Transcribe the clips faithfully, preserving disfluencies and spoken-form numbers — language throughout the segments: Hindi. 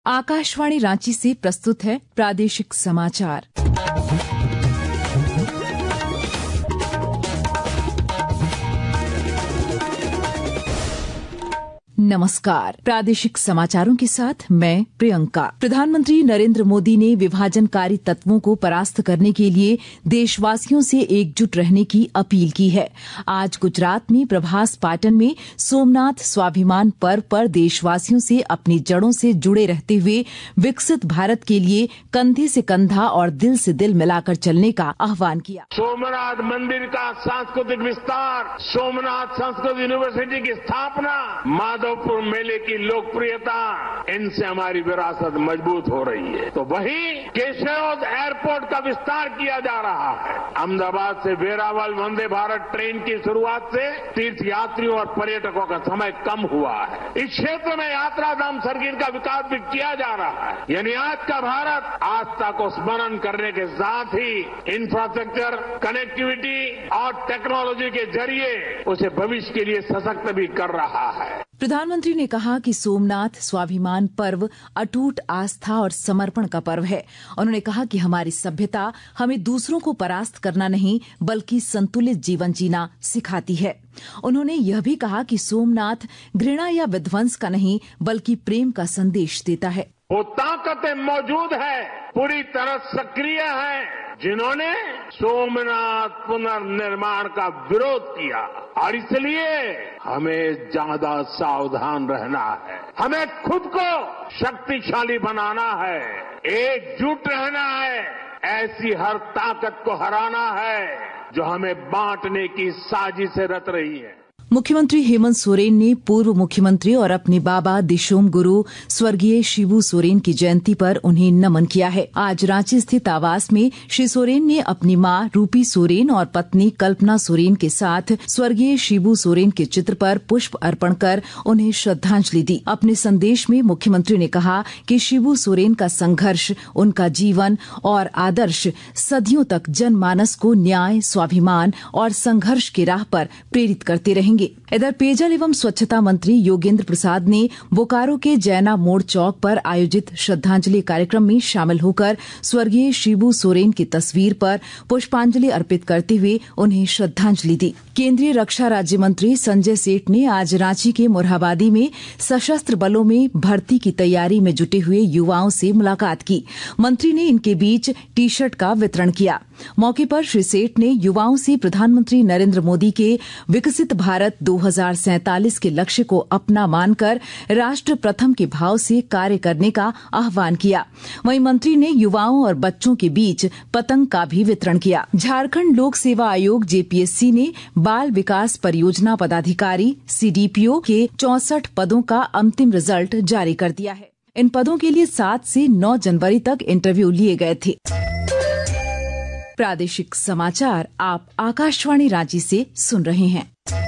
आकाशवाणी रांची से प्रस्तुत है प्रादेशिक समाचार। नमस्कार। प्रादेशिक समाचारों के साथ मैं प्रियंका। प्रधानमंत्री नरेंद्र मोदी ने विभाजनकारी तत्वों को परास्त करने के लिए देशवासियों से एकजुट रहने की अपील की है। आज गुजरात में प्रभास पाटन में सोमनाथ स्वाभिमान पर्व पर देशवासियों से अपनी जड़ों से जुड़े रहते हुए विकसित भारत के लिए कंधे से कंधा और दिल से दिल मिलाकर चलने का आह्वान किया। सोमनाथ मंदिर का सांस्कृतिक विस्तार, सोमनाथ संस्कृत यूनिवर्सिटी की स्थापना, माधव मेले की लोकप्रियता, इनसे हमारी विरासत मजबूत हो रही है। तो वहीं केशव एयरपोर्ट का विस्तार किया जा रहा है। अहमदाबाद से वेरावल वंदे भारत ट्रेन की शुरुआत से तीर्थ यात्रियों और पर्यटकों का समय कम हुआ है। इस क्षेत्र में यात्रा धाम सर्किट का विकास भी किया जा रहा है। यानी आज का भारत आस्था को स्मरण करने के साथ ही इंफ्रास्ट्रक्चर, कनेक्टिविटी और टेक्नोलॉजी के जरिए उसे भविष्य के लिए सशक्त भी कर रहा है। प्रधानमंत्री ने कहा कि सोमनाथ स्वाभिमान पर्व अटूट आस्था और समर्पण का पर्व है। उन्होंने कहा कि हमारी सभ्यता हमें दूसरों को परास्त करना नहीं बल्कि संतुलित जीवन जीना सिखाती है। उन्होंने यह भी कहा कि सोमनाथ घृणा या विध्वंस का नहीं बल्कि प्रेम का संदेश देता है। वो ताकतें मौजूद है, पूरी तरह सक्रिय है, जिन्होंने सोमनाथ पुनर्निर्माण का विरोध किया, और इसलिए हमें ज्यादा सावधान रहना है। हमें खुद को शक्तिशाली बनाना है, एकजुट रहना है, ऐसी हर ताकत को हराना है जो हमें बांटने की साजिश रच रही है। मुख्यमंत्री हेमंत सोरेन ने पूर्व मुख्यमंत्री और अपने बाबा दिशोम गुरु स्वर्गीय शिबू सोरेन की जयंती पर उन्हें नमन किया है। आज रांची स्थित आवास में श्री सोरेन ने अपनी मां रूपी सोरेन और पत्नी कल्पना सोरेन के साथ स्वर्गीय शिबू सोरेन के चित्र पर पुष्प अर्पण कर उन्हें श्रद्धांजलि दी। अपने संदेश में मुख्यमंत्री ने कहा कि शिबू सोरेन का संघर्ष, उनका जीवन और आदर्श सदियों तक जनमानस को न्याय, स्वाभिमान और संघर्ष की राह पर प्रेरित करते रहेंगे। इधर पेयजल एवं स्वच्छता मंत्री योगेंद्र प्रसाद ने बोकारो के जैना मोड़ चौक पर आयोजित श्रद्धांजलि कार्यक्रम में शामिल होकर स्वर्गीय शिबू सोरेन की तस्वीर पर पुष्पांजलि अर्पित करते हुए उन्हें श्रद्धांजलि दी। केंद्रीय रक्षा राज्य मंत्री संजय सेठ ने आज रांची के मोरहाबादी में सशस्त्र बलों में भर्ती की तैयारी में जुटे हुए युवाओं से मुलाकात की। मंत्री ने इनके बीच टी शर्ट का वितरण किया। मौके पर श्री सेठ ने युवाओं से प्रधानमंत्री नरेंद्र मोदी के विकसित भारत दो हजार सैंतालीस के लक्ष्य को अपना मानकर राष्ट्र प्रथम के भाव से कार्य करने का आह्वान किया। वहीं मंत्री ने युवाओं और बच्चों के बीच पतंग का भी वितरण किया। झारखंड लोक सेवा आयोग जेपीएससी ने बाल विकास परियोजना पदाधिकारी सीडीपीओ के चौसठ पदों का अंतिम रिजल्ट जारी कर दिया है। इन पदों के लिए सात से नौ जनवरी तक इंटरव्यू लिए गए थे। प्रादेशिक समाचार आप आकाशवाणी रांची से सुन रहे हैं।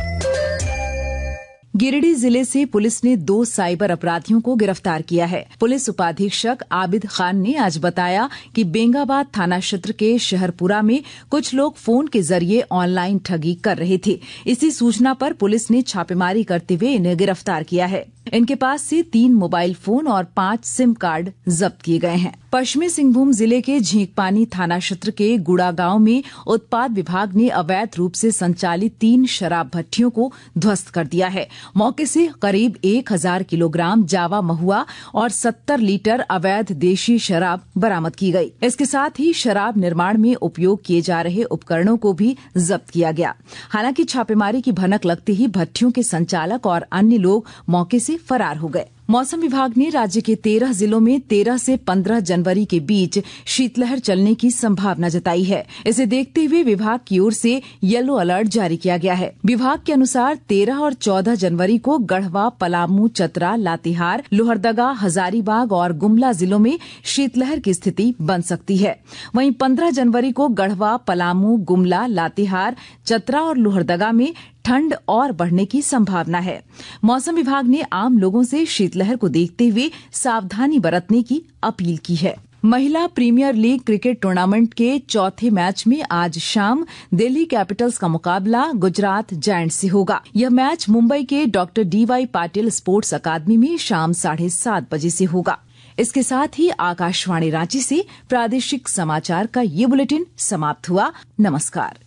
गिरिडीह जिले से पुलिस ने दो साइबर अपराधियों को गिरफ्तार किया है। पुलिस उपाधीक्षक आबिद खान ने आज बताया कि बेंगाबाद थाना क्षेत्र के शहरपुरा में कुछ लोग फोन के जरिए ऑनलाइन ठगी कर रहे थे। इसी सूचना पर पुलिस ने छापेमारी करते हुए इन्हें गिरफ्तार किया है। इनके पास से तीन मोबाइल फोन और पांच सिम कार्ड जब्त किए गए हैं। पश्चिमी सिंहभूम जिले के झींकपानी थाना क्षेत्र के गुड़ा गांव में उत्पाद विभाग ने अवैध रूप से संचालित तीन शराब भट्टियों को ध्वस्त कर दिया है। मौके से करीब एक हजार किलोग्राम जावा महुआ और सत्तर लीटर अवैध देशी शराब बरामद की गई। इसके साथ ही शराब निर्माण में उपयोग किए जा रहे उपकरणों को भी जब्त किया गया। हालांकि छापेमारी की भनक लगते ही भट्टियों के संचालक और अन्य लोग मौके से फरार हो गए। मौसम विभाग ने राज्य के तेरह जिलों में तेरह से पंद्रह जनवरी के बीच शीतलहर चलने की संभावना जताई है। इसे देखते हुए विभाग की ओर से येलो अलर्ट जारी किया गया है। विभाग के अनुसार तेरह और चौदह जनवरी को गढ़वा, पलामू, चतरा, लातेहार, लोहरदगा, हजारीबाग और गुमला जिलों में शीतलहर की स्थिति बन सकती है। वहीं पंद्रह जनवरी को गढ़वा, पलामू, गुमला, लातेहार, चतरा और लोहरदगा में ठंड और बढ़ने की संभावना है। मौसम विभाग ने आम लोगों से शीतलहर को देखते हुए सावधानी बरतने की अपील की है। महिला प्रीमियर लीग क्रिकेट टूर्नामेंट के चौथे मैच में आज शाम दिल्ली कैपिटल्स का मुकाबला गुजरात जायंट्स से होगा। यह मैच मुंबई के doctor D Y Patil sports academy में शाम साढ़े सात बजे से होगा। इसके साथ ही आकाशवाणी रांची से प्रादेशिक समाचार का ये बुलेटिन समाप्त हुआ। नमस्कार।